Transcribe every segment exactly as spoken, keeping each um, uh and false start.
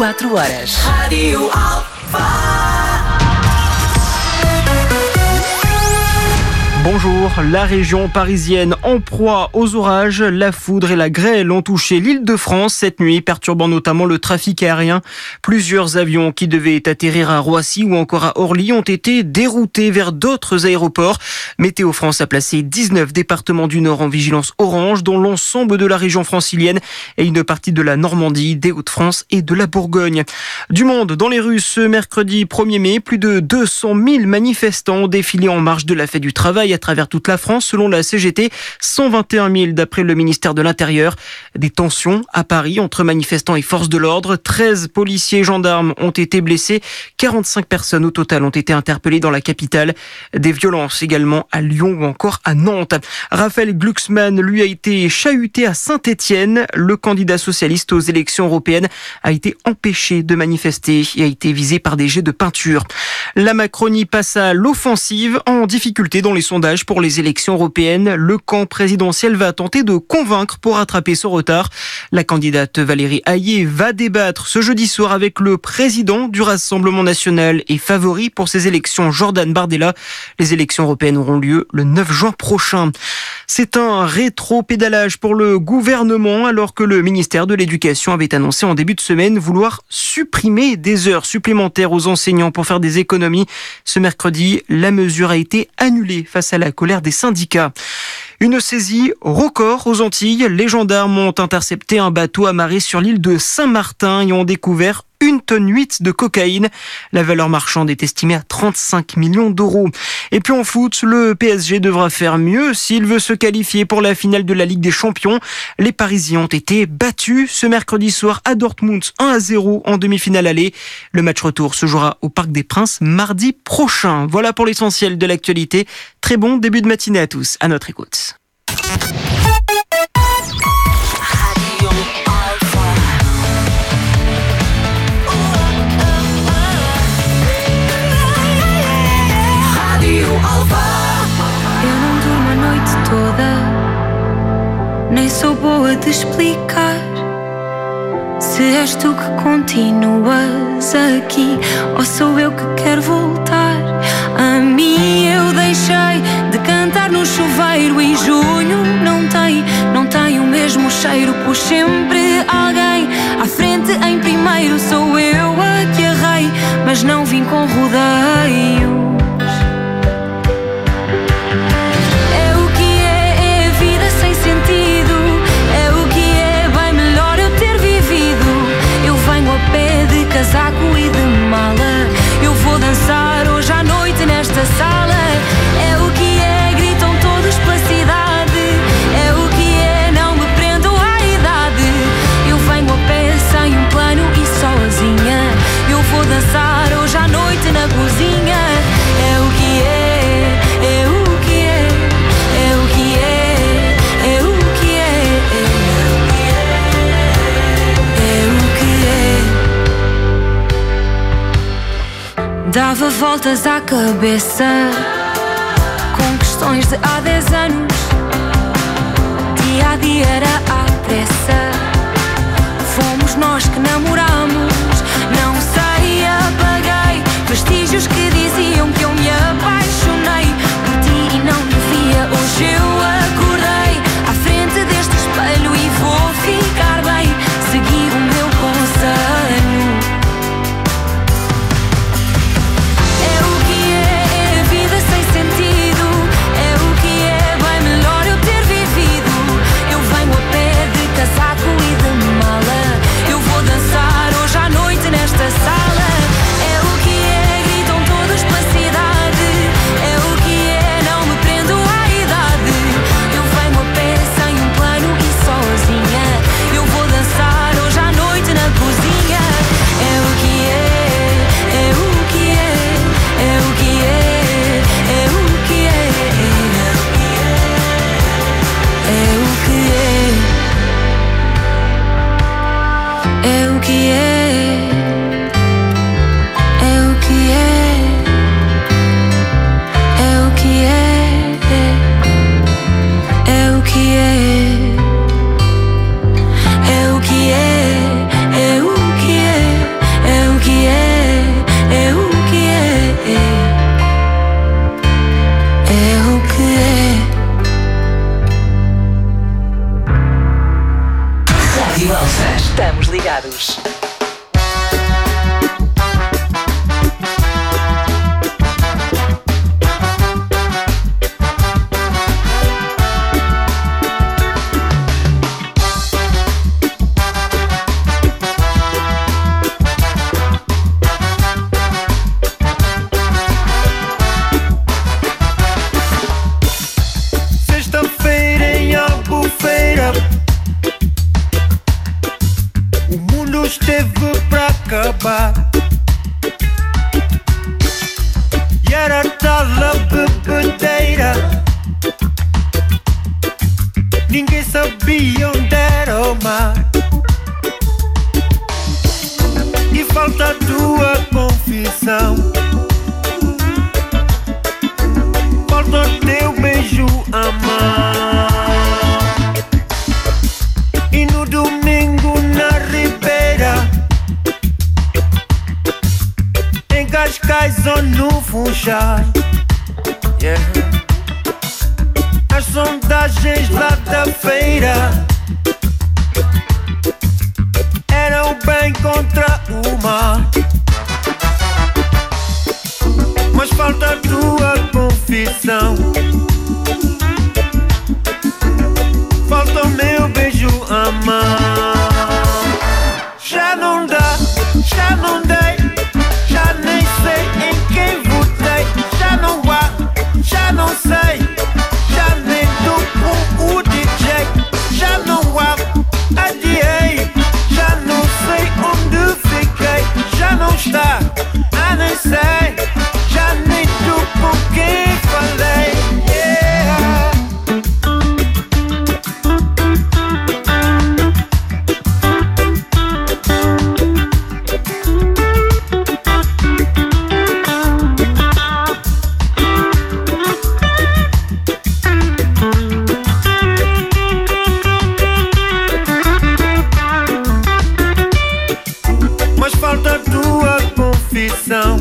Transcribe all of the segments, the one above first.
quatro horas. Rádio Alfa. Bonjour, la région parisienne en proie aux orages, la foudre et la grêle ont touché l'Île-de-France cette nuit, perturbant notamment le trafic aérien. Plusieurs avions qui devaient atterrir à Roissy ou encore à Orly ont été déroutés vers d'autres aéroports. Météo France a placé dix-neuf départements du Nord en vigilance orange, dont l'ensemble de la région francilienne et une partie de la Normandie, des Hauts-de-France et de la Bourgogne. Du monde dans les rues ce mercredi premier mai, plus de deux cent mille manifestants ont défilé en marge de la fête du travail à travers toute la France, selon la C G T, cent vingt et un mille d'après le ministère de l'Intérieur. Des tensions à Paris entre manifestants et forces de l'ordre. treize policiers et gendarmes ont été blessés. quarante-cinq personnes au total ont été interpellées dans la capitale. Des violences également à Lyon ou encore à Nantes. Raphaël Glucksmann, lui, a été chahuté à Saint-Étienne. Le candidat socialiste aux élections européennes a été empêché de manifester et a été visé par des jets de peinture. La Macronie passe à l'offensive, en difficulté dans les sondages pour les élections européennes. Le camp présidentiel va tenter de convaincre pour rattraper son retard. La candidate Valérie Hayé va débattre ce jeudi soir avec le président du Rassemblement national et favori pour ces élections, Jordan Bardella. Les élections européennes auront lieu le neuf juin prochain. C'est un rétro-pédalage pour le gouvernement alors que le ministère de l'Éducation avait annoncé en début de semaine vouloir supprimer des heures supplémentaires aux enseignants pour faire des économies. Ce mercredi, la mesure a été annulée face à la colère des syndicats. Une saisie record aux Antilles. Les gendarmes ont intercepté un bateau amarré sur l'île de Saint-Martin et ont découvert une tonne huit de cocaïne. La valeur marchande est estimée à trente-cinq millions d'euros. Et puis en foot, le P S G devra faire mieux s'il veut se qualifier pour la finale de la Ligue des Champions. Les Parisiens ont été battus ce mercredi soir à Dortmund un à zéro en demi-finale aller. Le match retour se jouera au Parc des Princes mardi prochain. Voilà pour l'essentiel de l'actualité. Très bon début de matinée à tous. À notre écoute. Nem sou boa de explicar se és tu que continuas aqui ou sou eu que quero voltar. A mim eu deixei de cantar no chuveiro e junho não tem, não tem o mesmo cheiro. Pus sempre alguém à frente em primeiro. Sou eu a que errei, mas não vim com rodeios. Casaco e de mala, eu vou dançar hoje à noite nesta sala. É o que é, gritam todos pela cidade. É o que é, não me prendo à idade. Eu venho a pé sem um plano e sozinha. Eu vou dançar hoje à noite na cozinha. É o que é, é o que é, é o que é, é o que é, é o que é. Dava voltas à cabeça com questões de há dez anos. Dia a dia era à pressa. Fomos nós que namoramos. Não sei, apaguei vestígios que diziam que eu me apaixonei por ti e não devia. Hoje eu acordei à frente deste espelho e vou ficar bem. Segui o meu conselho. Casaco e de mala, eu vou dançar hoje à noite nesta sala. É o que bebedeira. Ninguém sabia onde era o mar. E falta a tua confissão. Falta o teu beijo a mão. E no domingo na Ribeira, em Cascais ou no Funchal, yeah. As sondagens lá da feira eram o bem contra o mal. Mas falta a tua confissão. Falta o meu beijo a mão. Já não dá, já não dei, já nem sei em quem votei. Já não há, já não sei, já nem dou com o D J. Já não há, adiei, já não sei onde fiquei. Já não está, ah nem sei, já nem dou com quem falei. Yeah. Mas falta a tua confissão.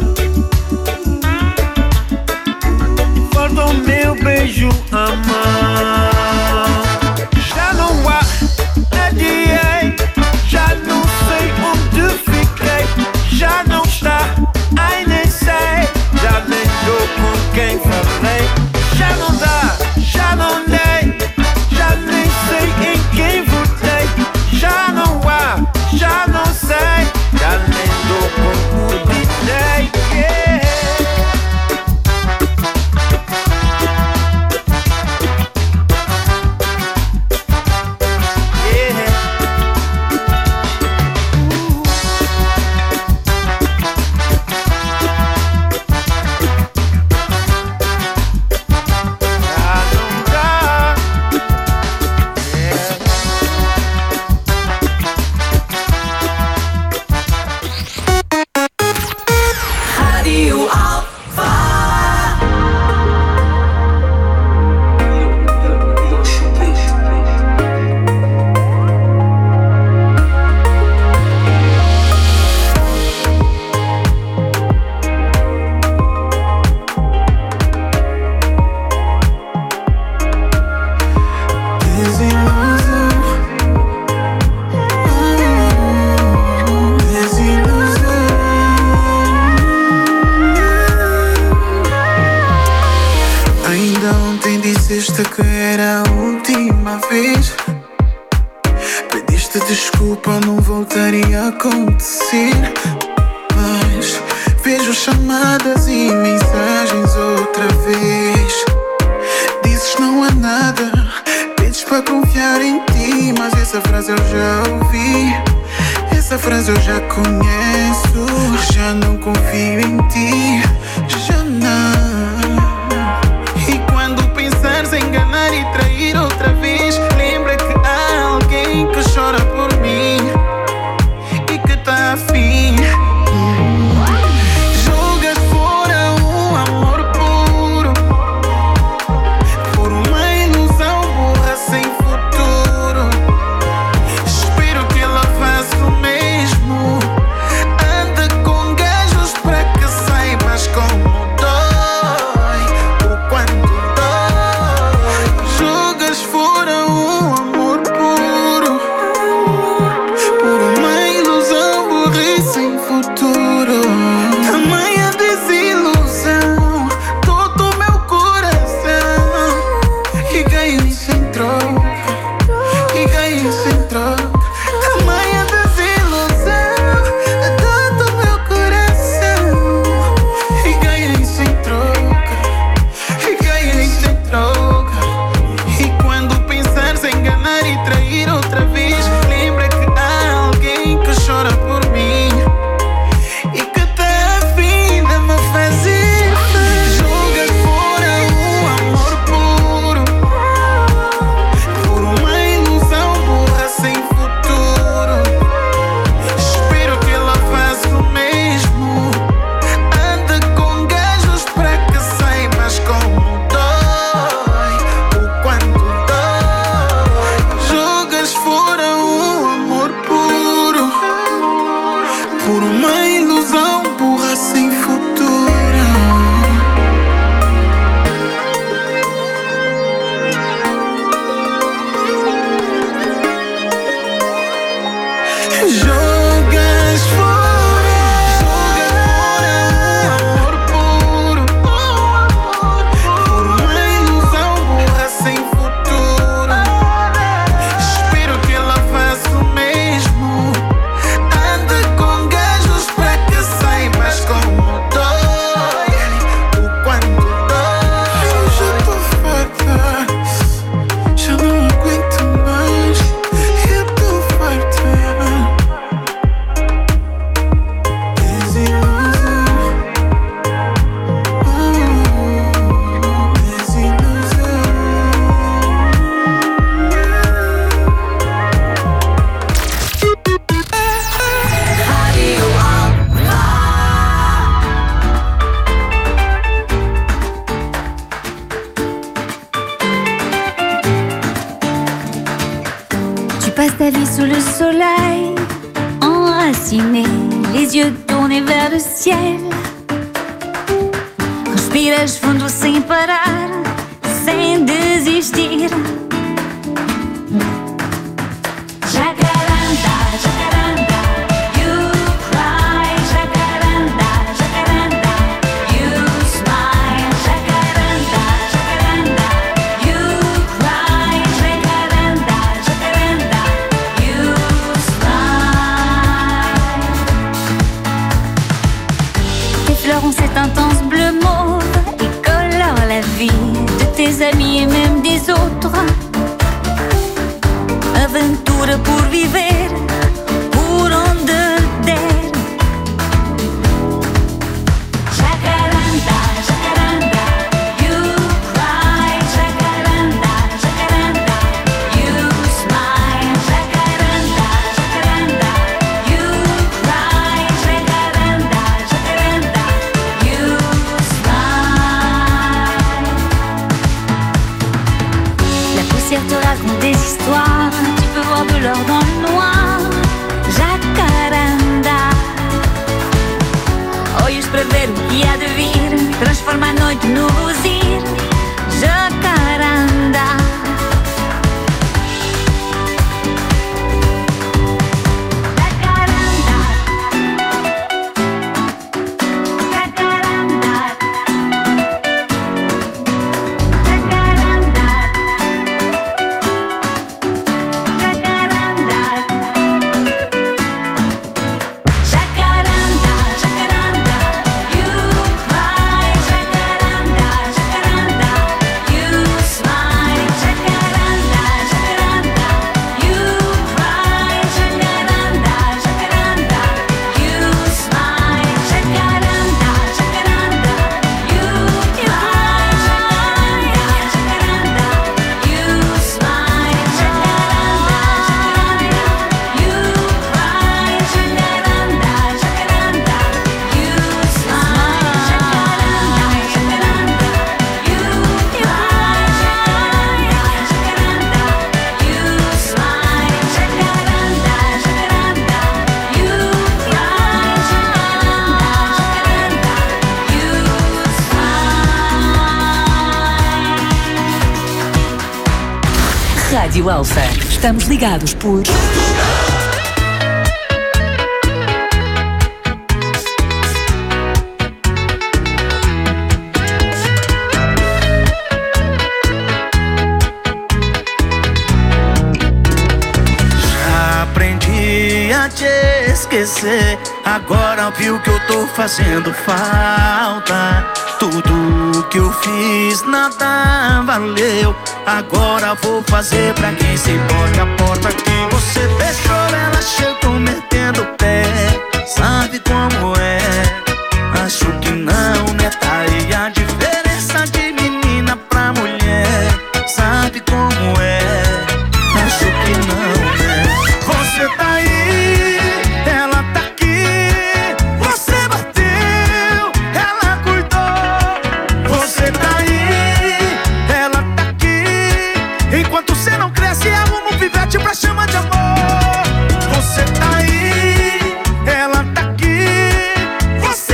Falta o meu beijo a mão. Já não há, adiei, já não sei onde fiquei. Já não está, ai nem sei, já nem dou com quem falei. Já não dá, já não dei, já nem sei em quem votei. Já não há, já não sei, já nem dou com o D J. Yeah. Rádio Alfa. Ainda ontem disseste que era a última vez. Pediste desculpa, não voltaria a acontecer. Mas vejo chamadas e mensagens outra vez. Dizes não há nada, pedes para confiar em ti. Mas essa frase eu já ouvi, essa frase eu já conheço. Já não confio em ti, já não. E quando pensares em enganar e trair outra vez, lembra que há alguém que chora por mim e que tá afim. Jogas fora um amor puro por uma ilusão burra sem futuro. Espero que ela faça o mesmo. Anda com gajos pra que saibas como dói. ta vie sous le soleil, enraciné, les yeux tournés vers le ciel. Respiras fundo sem parar, sem desistir. Jacaranda, jacaranda, you cry. Jacaranda, jacaranda, you smile. Jacaranda, jacaranda, you cry. Jacaranda, jacaranda, you smile. Tes fleurs ont cet intense bleu mauve et colorent la vie de tes amis et même des autres. Aventura por viver, por onde der. Jacaranda, jacaranda, you cry. Jacaranda, jacaranda, you smile. Jacaranda, jacaranda, you cry. Jacaranda, jacaranda, you smile. La poussière te raconte des histoires, voir de l'or dans le noir. Jacaranda, olhos para ver o que há de vir, transforma a noite no luzir. Jacaranda. Rádio Alfa. Estamos ligados por... Já aprendi a te esquecer, agora viu que eu tô fazendo falta. Tudo que eu fiz nada valeu, agora vou fazer pra quem se importa. A porta que você fechou, ela chegou metendo o pé. Sabe como é? Acho que não, né? Tá aí a diferença de menina pra mulher. Sabe como é? Acho que não, né? Você tá aí, ela tá aqui. Você bateu, ela cuidou. Você tá aí, ela tá aqui. Enquanto você não cresce, arruma um pivete pra chamar de amor. Você tá aí, ela tá aqui. Você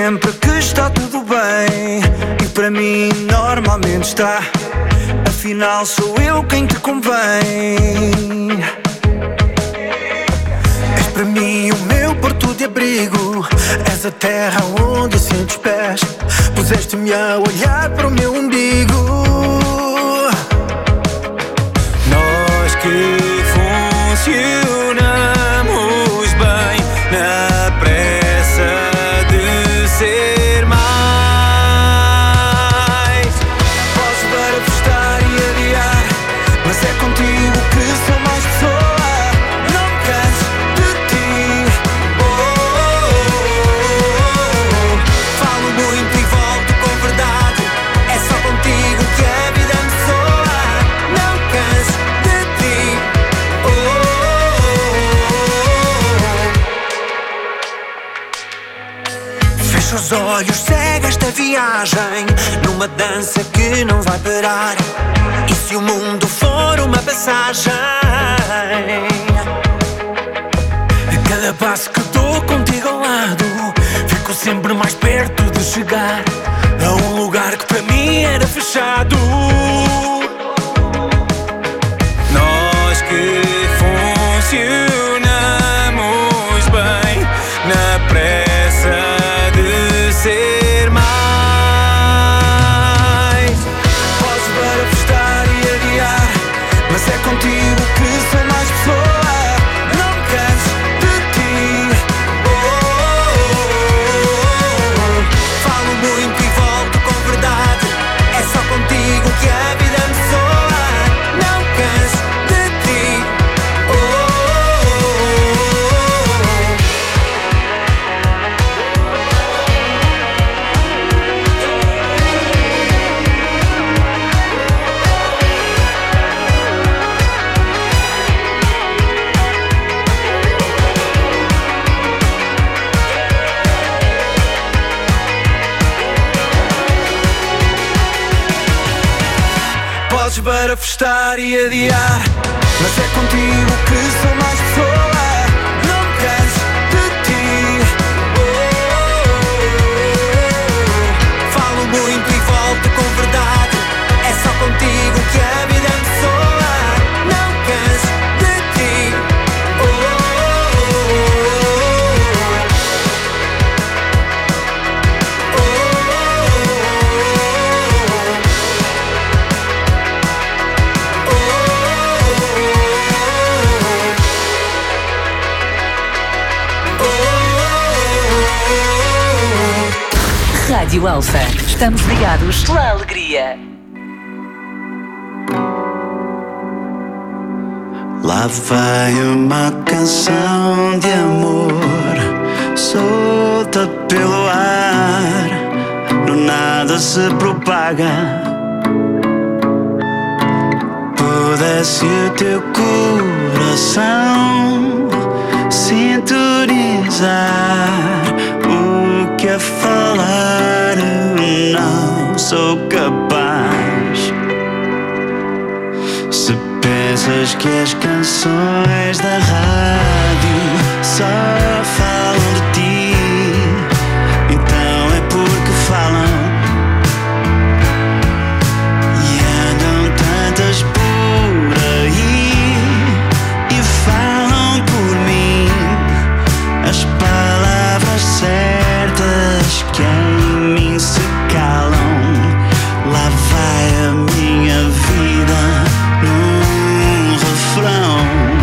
sempre que está tudo bem, e para mim normalmente está. Afinal sou eu quem te convém. És para mim o meu porto de abrigo, és a terra onde assento os pés. Puseste-me a olhar para o meu umbigo. Nós que funcionamos bem na pressa de ser mais. Posso manifestar e adiar, mas é contigo que sou mais pessoa. Não me canso de ti. Oh, oh, oh, oh. Falo muito e volto com verdade. É só contigo que a vida me soa. Não me canso de ti. Oh, oh, oh. Fecha os olhos, segue esta viagem numa dança que não vai parar. E se o mundo for uma passagem, a cada passo que dou contigo ao lado, fico sempre mais perto de chegar a um lugar que para mim era fechado. Nós que funcionamos bem na pressa de ser mais. Posso manifestar e adiar, mas é contigo que sou mais pessoa. Não me canso de ti. Oh, oh, oh, oh. Falo muito e volto com verdade. É só contigo que a vida me soa. Não me canso de ti. Oh, oh, podes manifestar e adiar, mas é contigo que sou mais pessoa. Não me canso de ti. Oh, oh, oh. Falo muito e volto com verdade. É só contigo que a vida me soa. Não me canso de ti. Oh, oh, oh, oh. Rádio Alfa. Estamos ligados pela alegria. Lá vai uma canção de amor, solta pelo ar, do nada se propaga. Pudesse o teu coração sintonizar, o que a falar eu não sou capaz. Se pensas que as canções da rádio só falam de ti, então é porque falam. E andam tantas por aí e falam por mim as palavras certas que em mim se calam. Lá vai a minha vida num refrão.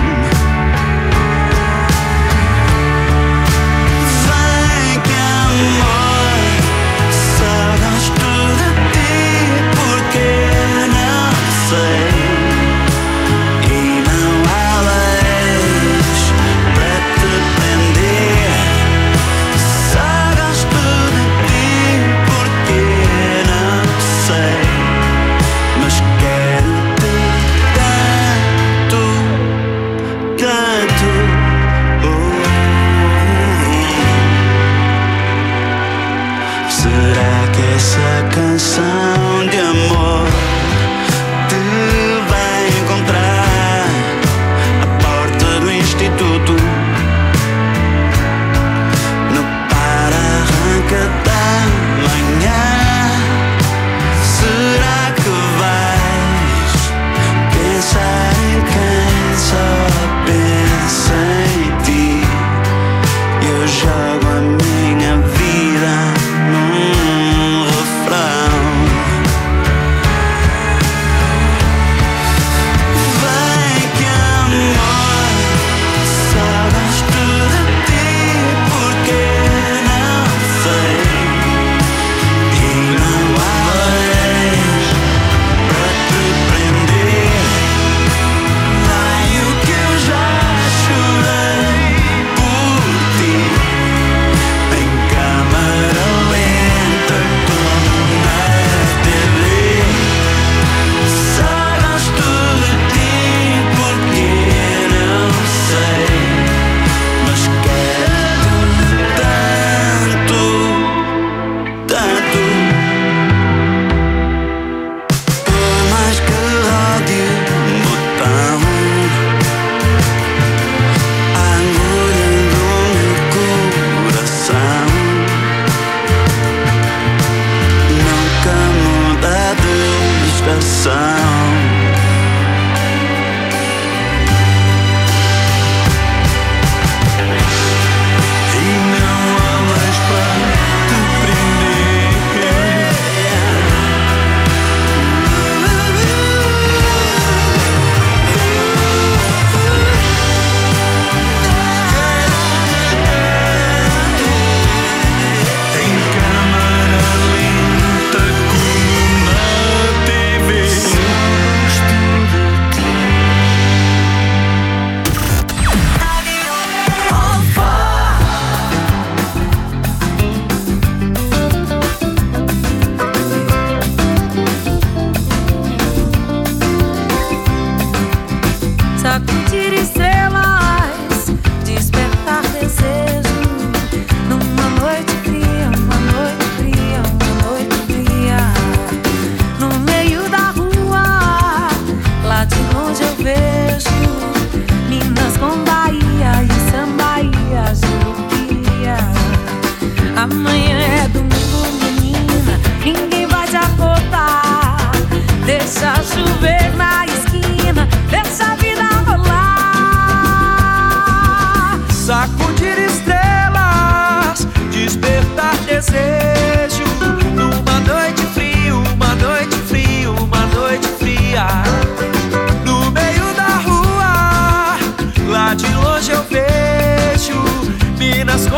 Vem que amor, só gosto de ti porque não sei. E não há leis para te prender. Só gosto de ti porque não sei. Mas quero-te tanto, tanto. Oh. Será que essa canção de amor te vai encontrar à porta do instituto, no para-arranca da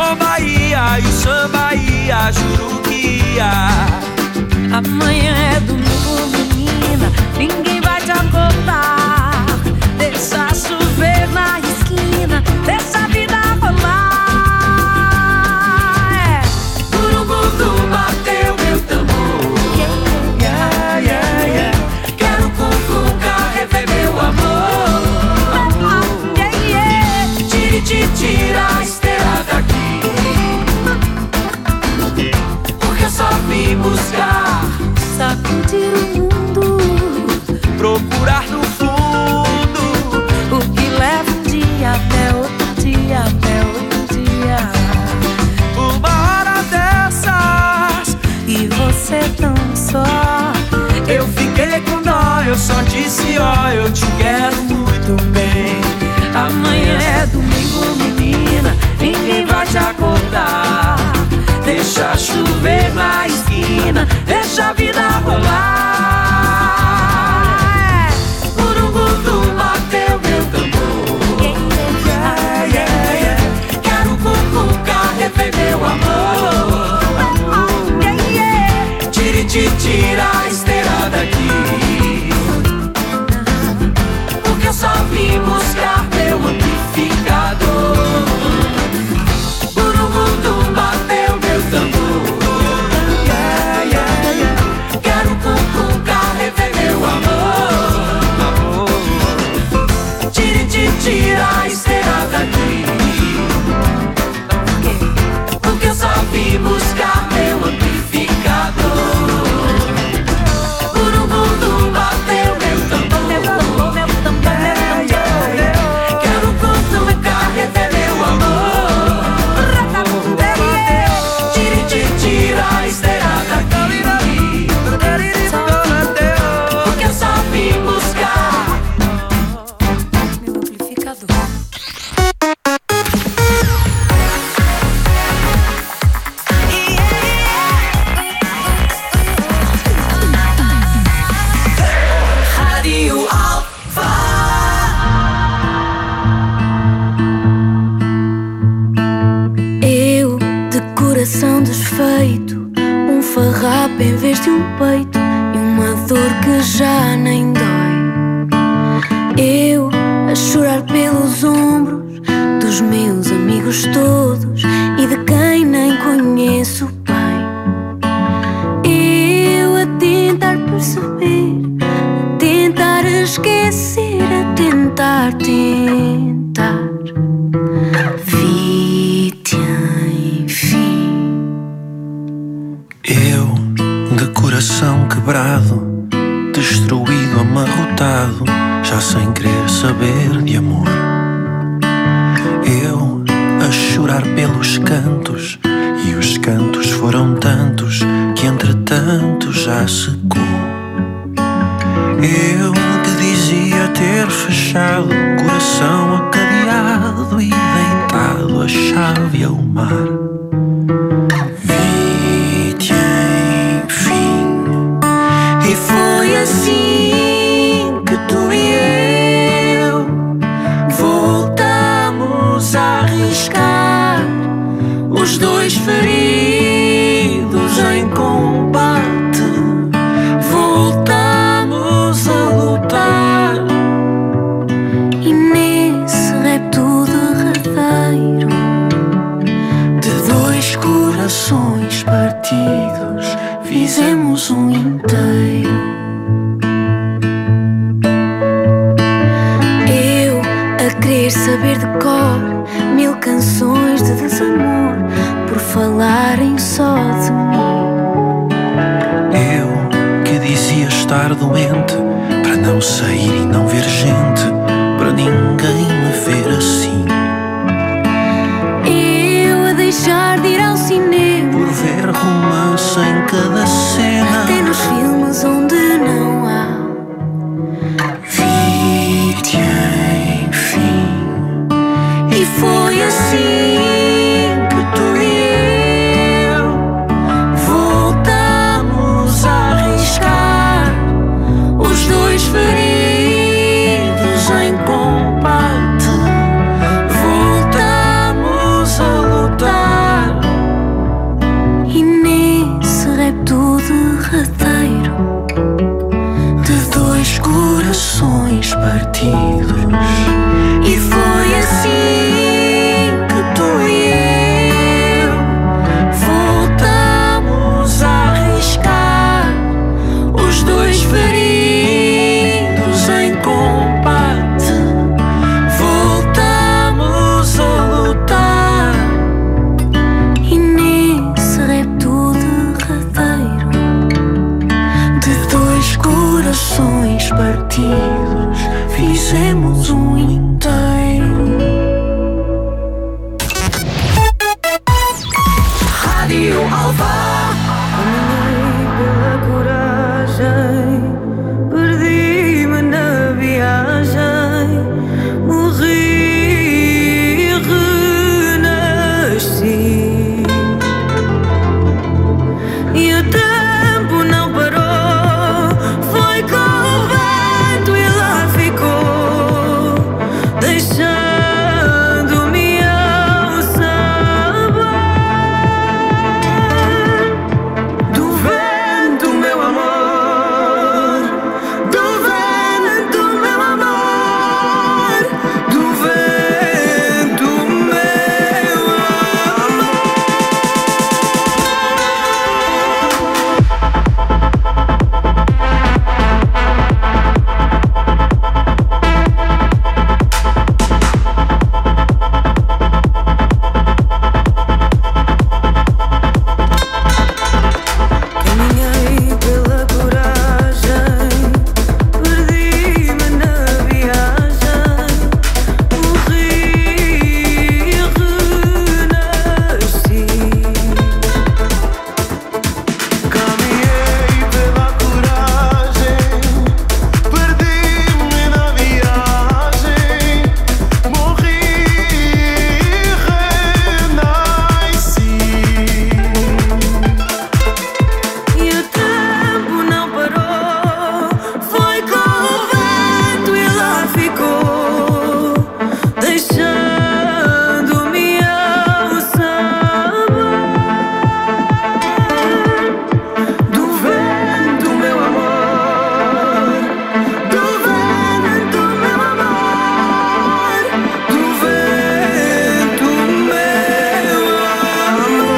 samba ia, e o samba ia, juro que ia. Amanhã é domingo, menina, ninguém vai te acordar. Deixa chover na esquina, deixa a vida rolar. É. Urugudu bateu meu tambor, yeah, yeah, yeah. Quero cucuca rever meu amor, Yeah, yeah. tire, tire, tira a esteira daqui, porque eu só vim buscar, Sacudir o mundo, procurar no fundo o que leva um dia até outro dia, até outro dia. uma hora dessas. E você tão só. Eu fiquei com dó, eu só disse ó, eu te quero muito bem. Amanhã é domingo, menina, ninguém vai te acordar. Deixa chover na esquina, Deixa a vida rolar. Urugudu bateu meu tambor, yeah, yeah, yeah. Quero cucuca rever meu amor, Yeah, yeah. tire, tire, tira a esteira daqui, porque eu só vim buscar meu amplificador. Urugudu bateu meu tambor, yeah, yeah, yeah. Quero cucuca rever meu amor, tire, tire, tira a esteira daqui, porque eu só vim buscar meu amplificador. Urugudu bateu meu tambor, yeah, yeah, yeah. Quero cutuca rever meu amor, tire, tire, tira a esteira daqui, porque eu só vim buscar Meu amplificador. Rádio Alfa. Eu, de coração desfeito, um farrapo em vez de um peito e uma dor que já nem dói. Eu, a chorar pelos ombros dos meus amigos todos e de quem nem conheço bem. Eu a tentar perceber, a tentar esquecer, a tentar, tentar. Vi-te enfim. Eu, de coração quebrado, destruído, amarrotado, já sem querer saber de amor. Eu, a chorar pelos cantos, e os cantos foram tantos que entretanto já secou. Eu que dizia ter fechado o coração acadeado e deitado a chave ao mar. Vi-te enfim, E foi assim que tu e eu voltamos a arriscar, os dois feridos em combate. Voltamos a lutar, E nesse repto derradeiro de dois corações partidos, fizemos um inteiro. eu a querer saber de cor mil canções de desamor por falarem só de mim. Eu que dizia estar doente para não sair e não ver gente, para ninguém me ver assim. Eu a deixar de ir ao cinema Por ver romance em cada cena, até nos filmes onde não há. Vi-te enfim, e foi assim que tu e eu voltamos a arriscar, os dois feridos em combate. Voltamos a lutar. sentidos, fizemos um inteiro. Rádio Alva. Pela coragem, perdi-me na viagem, morri e renasci. E o tempo não parou, foi com o vento e lá ficou, deixando-me ao sabor do vento, meu amor, do vento, meu amor, do vento, meu amor. Caminhei pela coragem, perdi-me na viagem, morri e renasci. Caminhei pela coragem, perdi-me na viagem, morri e renasci. E o tempo não parou, foi com o vento e lá ficou, deixando-me ao sabor do vento, meu amor, do vento, meu amor, do vento, meu amor.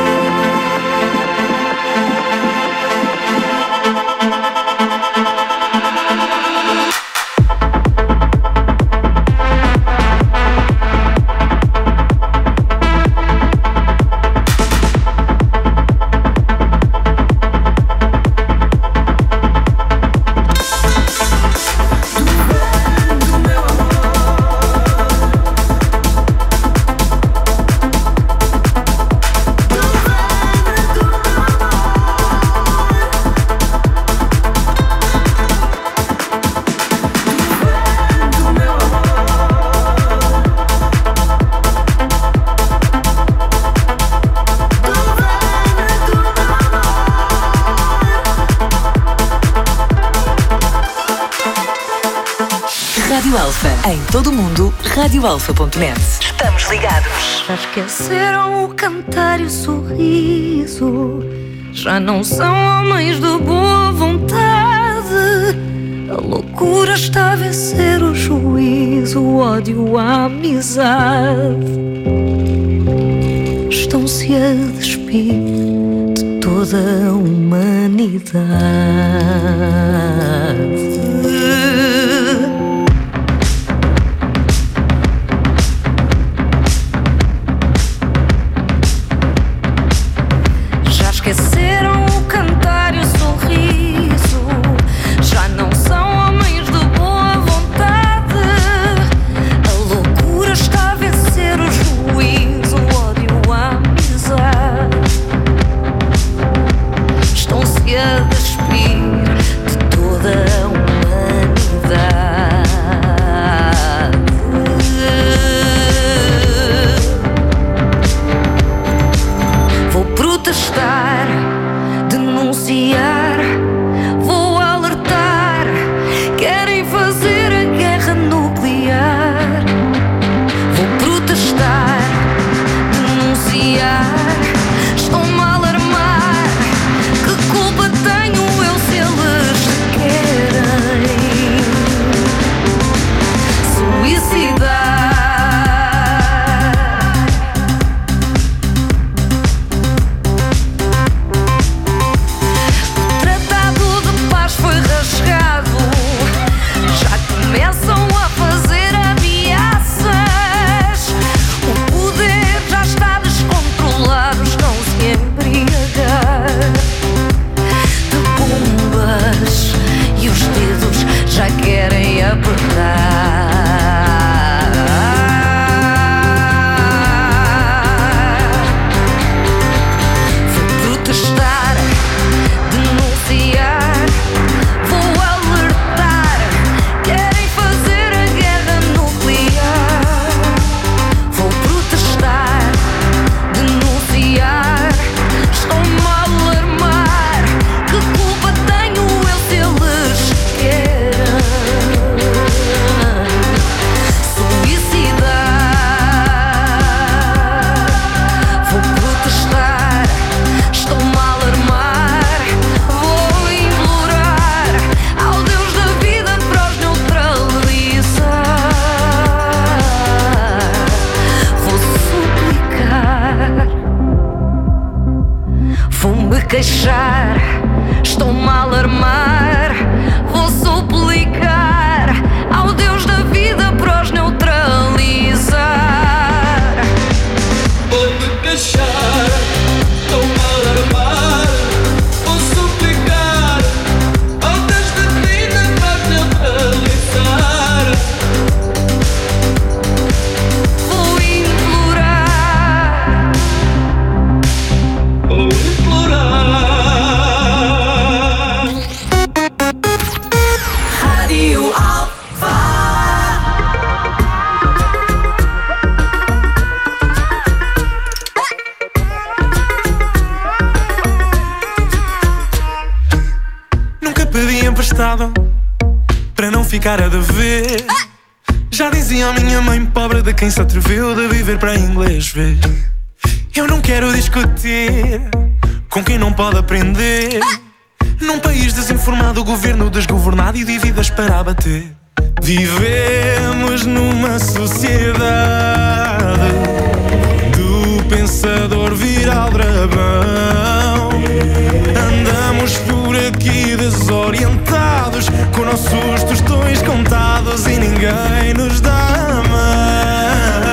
Rádio Alfa. Em todo o mundo, rádio alfa ponto net. Estamos ligados. Já esqueceram o cantar e o sorriso, já não são homens de boa vontade. A loucura está a vencer o juízo, o ódio, a amizade. Estão-se a despir de toda a humanidade. Já esqueceram o cantar e o sorriso, já não são homens de boa vontade. A loucura está a vencer o juízo, o ódio, a amizade. Estão-se a despir de toda a humanidade. queixar, estou-me a alarmar. Vou suplicar ao Deus da vida para os neutralizar. Vou-me queixar, estou-me a alarmar. Vou suplicar ao Deus da vida para os neutralizar. Vou implorar, Vou implorar. Rádio Alfa. Nunca pedi emprestado para não ficar a dever. Já dizia a minha mãe pobre de quem se atreveu de viver para inglês ver. Eu não quero discutir com quem não pode aprender. Num país desinformado, governo desgovernado e dívidas para abater. Vivemos numa sociedade do pensador viral dragão. Andamos por aqui desorientados, com nossos tostões contados e ninguém nos dá a mão.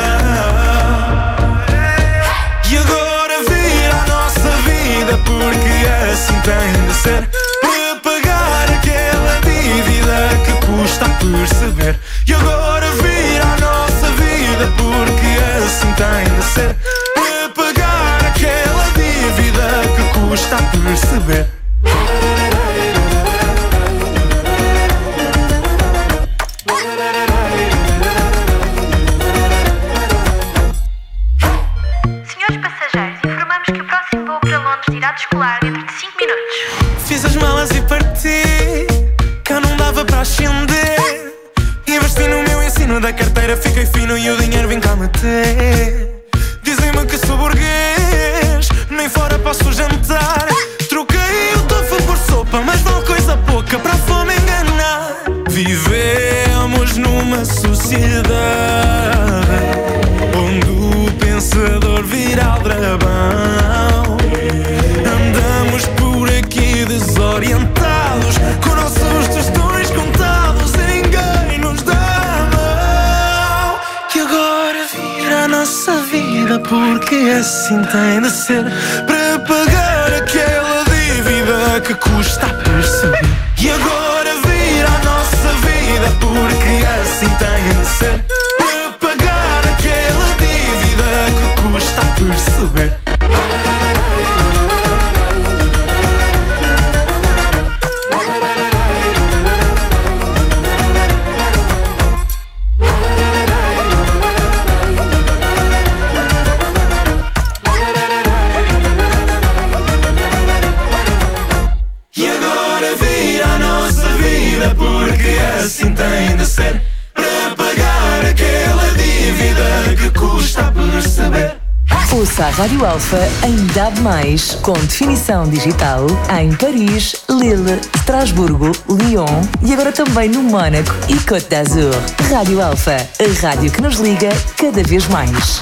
E agora vira a nossa vida, porque assim tem de ser, para pagar aquela dívida que custa a perceber. E agora vira a nossa vida, porque assim tem de ser, para pagar aquela dívida que custa a perceber. Senhores passageiros, informamos que o próximo voo para Londres irá descolar dentro de cinco minutos. Fiz as malas e parti, cá não dava para ascender. Investi no meu ensino da carteira, fiquei fino e o dinheiro vim cá meter. Dizem-me que sou burguês, nem fora posso jantar. Troquei o tofu por sopa, mas vale coisa pouca para a fome enganar. Vivemos numa sociedade onde o pensador vira aldrabão. Andamos por aqui desorientados, com nossos tostões contados e ninguém nos dá a mão. E agora vira a nossa vida, porque assim tem de ser, para pagar aquela dívida que custa a perceber. E agora vira a nossa vida, porque assim tem de ser, para pagar aquela dívida que custa a perceber. E agora vira a nossa vida, porque assim tem de ser, para pagar aquela dívida que custa a perceber. Ouça a Rádio Alfa em D A B mais, com definição digital em Paris, Lille, Estrasburgo, Lyon e agora também no Mónaco e Côte d'Azur. Rádio Alfa, a rádio que nos liga cada vez mais.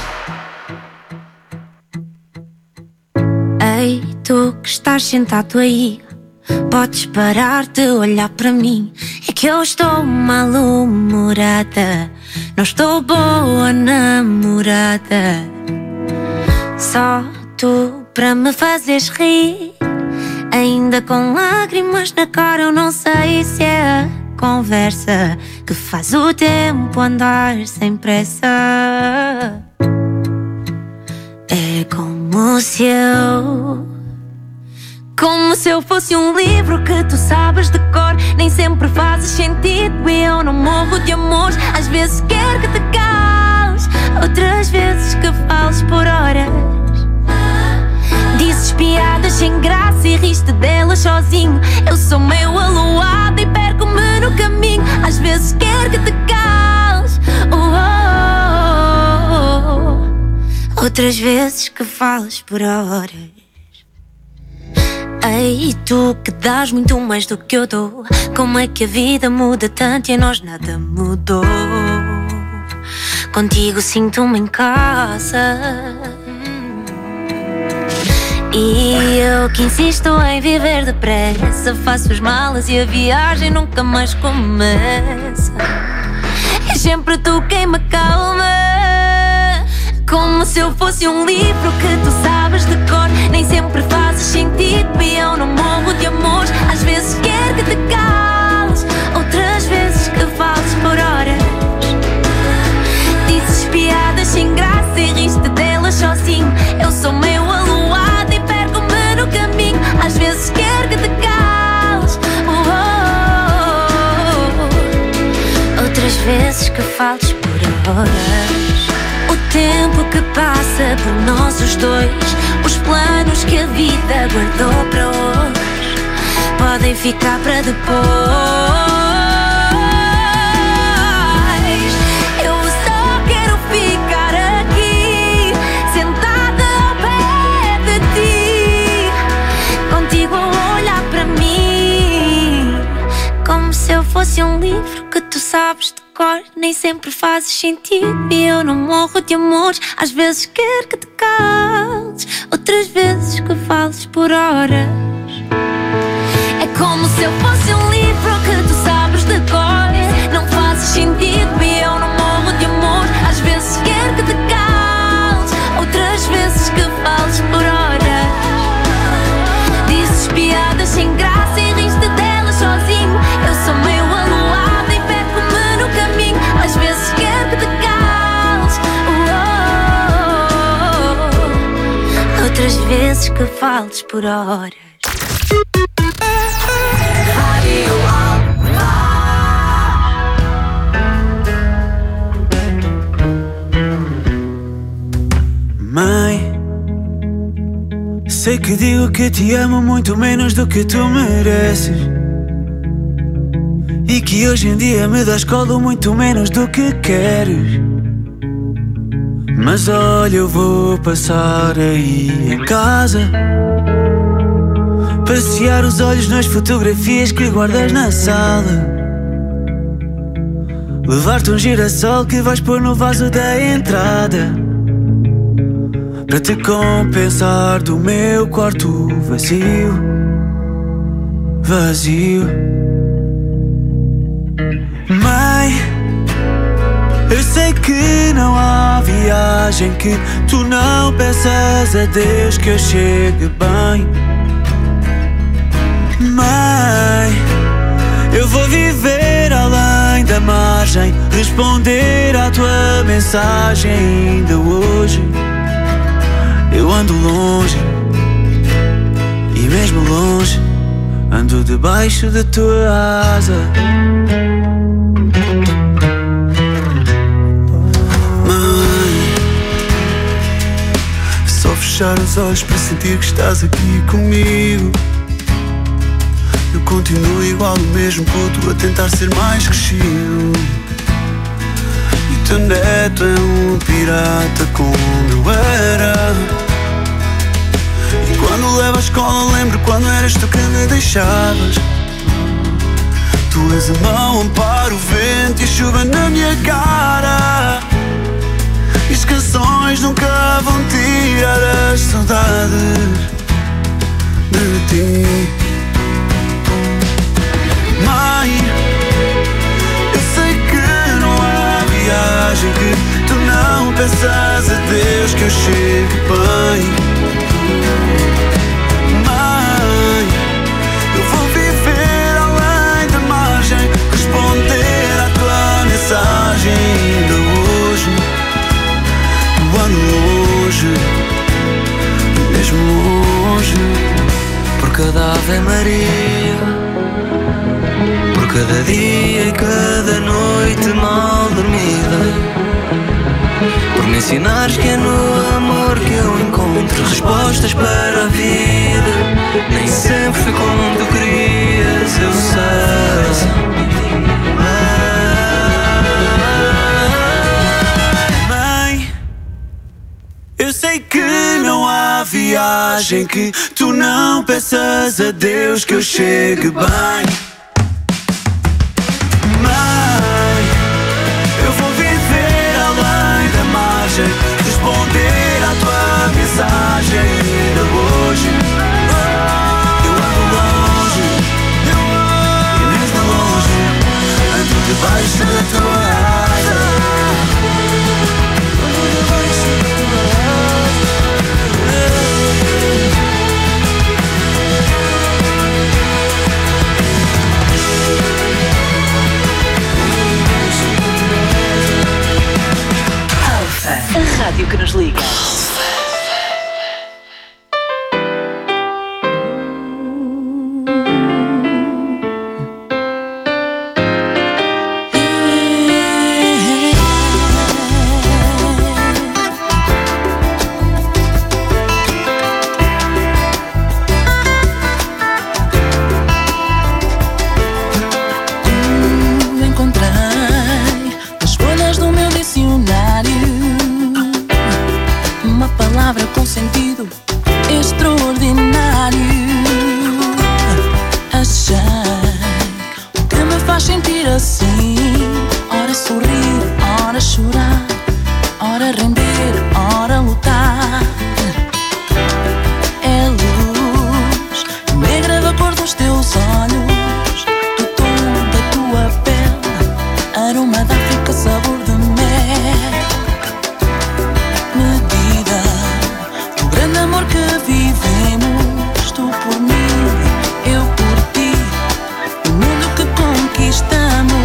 ei, tu que estás sentado aí, podes parar de olhar para mim. É que eu estou mal-humorada, não estou boa namorada. Só tu para me fazeres rir, ainda com lágrimas na cara. Eu não sei se é a conversa que faz o tempo andar sem pressa. É como se eu Como se eu fosse um livro que tu sabes de cor. Nem sempre fazes sentido e eu não morro de amores. Às vezes quero que te cales, outras vezes que fales por horas. Dizes piadas sem graça e riste delas sozinho. Eu sou meio aluado e perco-me no caminho. Às vezes quero que te cales, oh, oh, oh, oh. Outras vezes que fales por horas. Ei, tu que dás muito mais do que eu dou. Como é que a vida muda tanto e a nós nada mudou? Contigo sinto-me em casa e eu Eu que insisto em viver depressa, faço as malas e a viagem nunca mais começa. É sempre tu quem me calma, como se eu fosse um livro que tu sabes de cor. Nem sempre fazes sentido e eu não morro de amor. Às vezes quero que te cales, outras vezes que fales por horas. Dizes piadas sem graça e riste delas sozinho. Eu sou meio aluado e perco-me no caminho. Às vezes quero que te cales, oh, oh, oh. Outras vezes que fales por horas. O tempo que passa por nós os dois, os planos que a vida guardou para hoje, podem ficar para depois. Eu só quero ficar aqui, sentada ao pé de ti, contigo a olhar para mim, como se eu fosse um livro que tu sabes de cor. Nem sempre fazes sentido e eu não morro de amor. Às vezes quero que te cales, outras vezes que fales por horas. É como se eu fosse um livro que tu sabes de cor. Não fazes sentido e eu não morro de amor. Às vezes quero que te cales, outras vezes que fales por horas. Dizes piadas sem graça e riste delas sozinho. Eu sou meio aluado e perco-me no caminho. Às vezes quero que te cales, oh, oh, oh. Outras vezes que fales por horas. Mãe, sei que digo que te amo muito menos do que tu mereces, e que hoje em dia me das colo muito menos do que queres. Mas olha, eu vou passar aí em casa, passear os olhos nas fotografias que guardas na sala, levar-te um girassol que vais pôr no vaso da entrada, para te compensar do meu quarto vazio, vazio. Mãe, eu sei que não há viagem que tu não peças a Deus que eu chegue bem. Mãe, eu vou viver além da margem, responder à tua mensagem ainda hoje. Eu ando longe, e mesmo longe, ando debaixo da tua asa. Mãe, só fechar os olhos para sentir que estás aqui comigo. Eu continuo igual, o mesmo puto, a tentar ser mais crescido. E teu neto é um pirata como eu era. E quando levo à escola lembro quando eras tu que me deixavas. Tu és a mão, amparo o vento e a chuva na minha cara. E as canções nunca vão tirar as saudades de ti. Mãe, eu sei que não há viagem que tu não peças a Deus que eu chegue bem. Mãe, eu vou viver além da margem, responder à tua mensagem ainda hoje. Eu ando longe, mesmo longe, por cada Ave Maria, por cada dia e cada noite mal dormida, por me ensinares que é no amor que eu encontro respostas para a vida. Nem sempre foi como tu querias, eu sei. Mãe, eu sei que não há viagem que tu não peças a Deus que eu chegue bem. responder à tua mensagem ainda hoje. extraordinário. Achei o que me faz sentir assim. Ora sorrir, ora chorar, ora render, ora lutar. É luz negra da cor dos teus olhos, do tom da tua pele, aroma da África, sabor de mel. Medida do grande amor que vivemos, tu por mim, eu por ti, o mundo que conquistamos.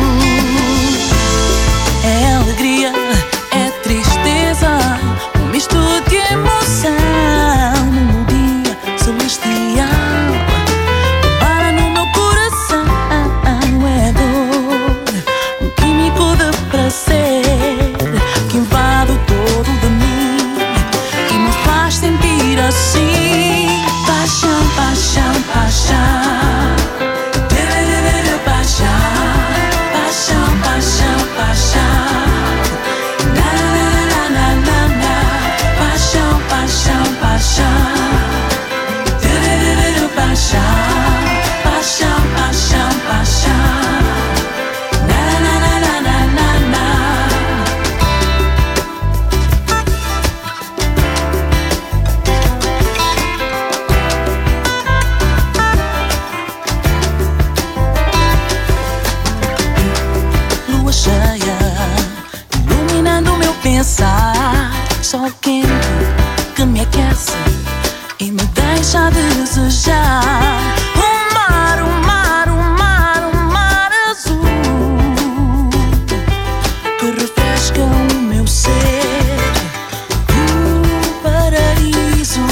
É alegria, é tristeza, um misto de emoção, melodia celestial para no meu coração. É dor, um químico de prazer que invade todo de mim e me faz sentir assim. Paixão, paixão, paixão. Paixão, paixão, paixão. Na, na, na, na, na, na. Paixão, paixão, paixão. Paixão, paixão, paixão, paixão. Na, na, na, na, na, na, na. Lua cheia, iluminando o meu pensar. Sol quente que me aquece e me deixa a desejar. O mar, o mar, o mar, o mar azul que refresca o meu ser. O paraíso,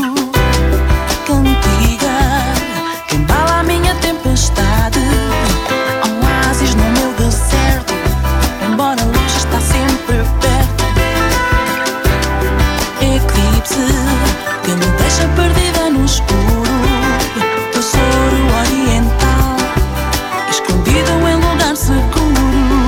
cantiga que embala a minha tempestade. Oásis no meu deserto, embora a luz está sempre perto. Eclipse que me deixa perdida no escuro. Tesouro oriental escondido em lugar seguro.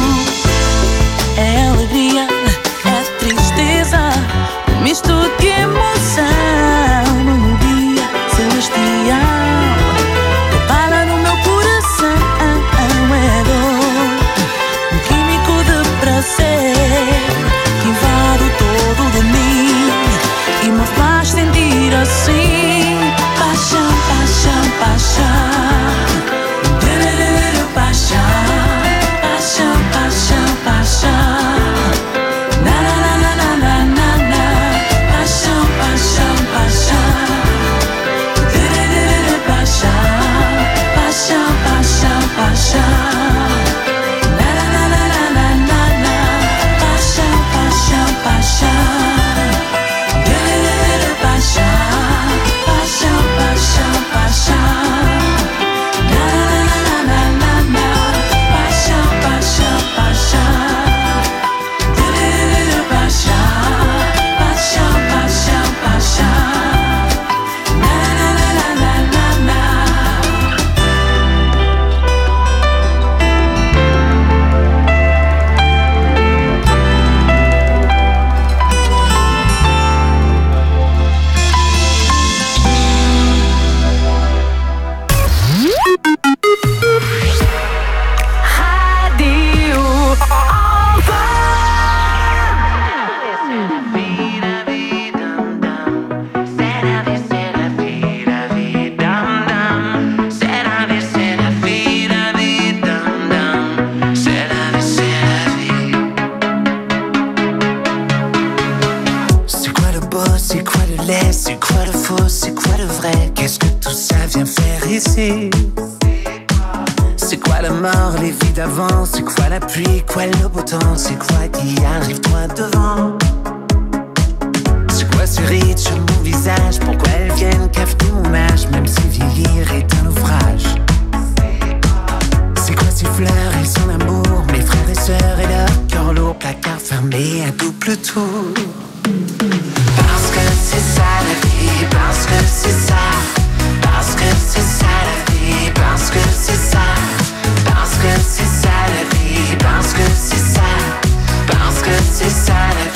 É alegria, é tristeza, um misto de emoção, melodia celestial que para no meu coração. É dor, um químico de prazer que invade todo de mim e me faz sentir assim. Paixão, paixão, paixão. Paixão, paixão, paixão, paixão. Na, na, na, na, na, na, na. Paixão, paixão, paixão. Paixão, paixão, paixão, paixão. Na, na, na, na, na, na, na. Paixão, paixão, paixão. Paixão, paixão, paixão, paixão. Na, na, na, na, na, na. Paixão, paixão, paixão. Paixão, paixão, paixão, paixão. Na, na, na, na, na, na. C'est quoi le beau, c'est quoi le laid, c'est quoi le faux, c'est quoi le vrai? Qu'est-ce que tout ça vient faire ici? C'est quoi la mort, les vies d'avant? C'est quoi la pluie, quoi le beau temps? C'est quoi qui arrive droit devant? C'est quoi ce rite sur mon visage? Pourquoi elles viennent cafeter mon âge? Même si vieillir est un naufrage. C'est quoi ces fleurs et son amour? Mes frères et sœurs et leur cœur lourd, placard fermé à double tour. Parce que c'est ça la vie, parce que c'est ça. Parce que c'est ça la vie, parce que c'est ça. Parce que c'est ça la vie, parce que c'est ça. Parce que c'est ça la vie.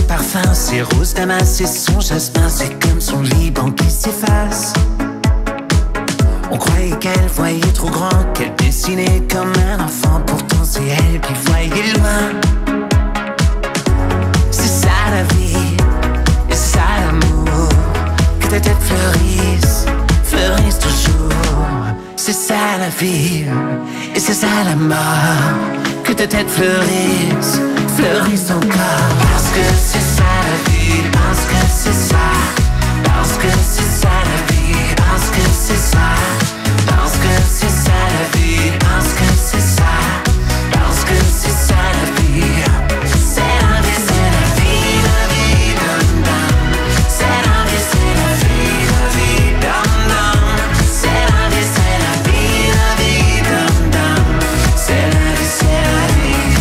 parfum, ses roses damas et son jasmin, c'est comme son Liban qui s'efface. On croyait qu'elle voyait trop grand, qu'elle dessinait comme un enfant, pourtant c'est elle qui voyait loin. C'est ça la vie, et ça l'amour, que ta tête fleurisse, fleurisse toujours. C'est ça la vie, et c'est ça la mort, que ta tête fleurisse, fleurisse encore. Parce que c'est ça la vie, parce que c'est ça, parce que c'est ça la vie, parce que c'est ça, parce que c'est ça la vie, parce que c'est ça, parce que c'est ça la vie. C'est la vie, c'est la vie, la vie, dum dum. C'est la vie, c'est la vie, la vie, dum dum. C'est la vie, c'est la vie, la vie, dum dum. C'est la vie, c'est la vie.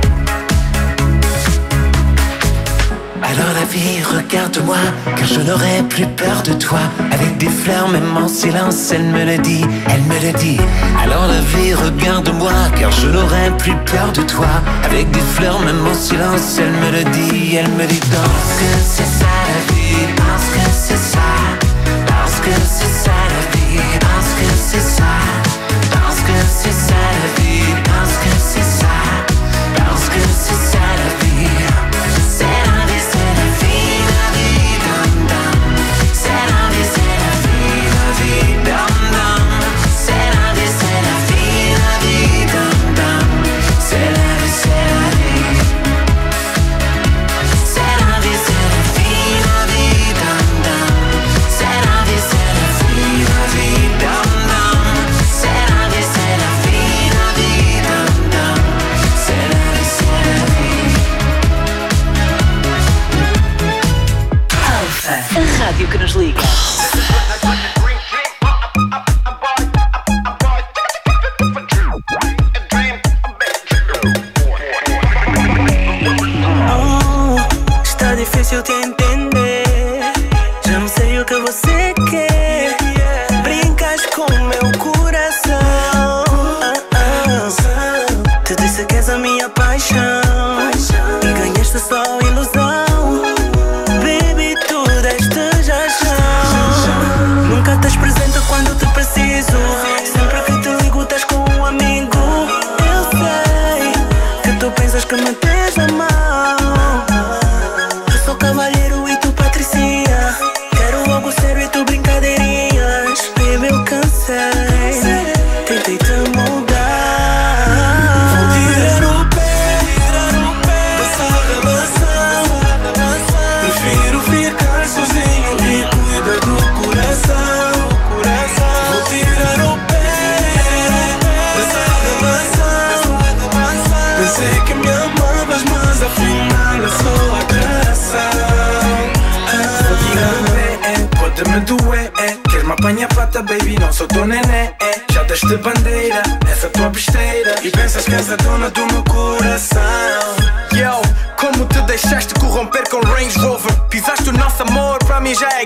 Alors la vie, regarde-moi, car je n'aurai plus peur de toi. Avec des fleurs, même en silence, elle me le dit, elle me le dit. Alors la vie, regarde-moi, car je n'aurai plus peur de toi. Avec des fleurs, même en silence, elle me le dit, elle me dit. Parce que c'est ça la vie, parce que c'est ça, parce que c'est ça la vie, parce que c'est ça, parce que c'est ça la vie, parce que c'est ça, parce que c'est ça la vie. C'est la vie, c'est la vie, la vie, dum dum. C'est la vie, c'est la vie, la vie, dum dum. C'est la vie, c'est la vie, la vie, dum dum. C'est la vie, c'est la vie. C'est la vie, c'est la vie, la vie, dum dum. C'est la vie, c'est la vie, la vie, dum dum. C'est la vie, c'est la vie, la vie, dum dum. C'est la vie, c'est la vie. Alfa, a rádio que nos liga. Oh, está difícil te entender. Já não sei o que você quer. Brincas com meu coração. Ah, ah. Te disse que és a minha paixão e ganhaste só ilusão. Baby, tu deste já chão. Nunca estás presente quando te preciso. Sempre que te ligo estás com um amigo. Eu sei que tu pensas que me tens na mão. Eu sou cavalheiro e tu patricia. Quero algo sério e tu brincadeirinhas. Baby, eu cansei, tentei te moldar. Vou tirar o pé, dessa relação. Prefiro ficar sozinho e cuidar do coração. Vou tirar o pé dessa relação. Pensei que me amavas, mas afinal é só atração. Vou tirar o pé, pode-me doer. Queres me apanhar pata, baby, não sou teu neném. Já deste bandeira, essa tua besteira. E pensas que és a dona do meu coração. Yo, como te deixaste corromper com Range Rover? Pisaste o nosso amor, pra mim já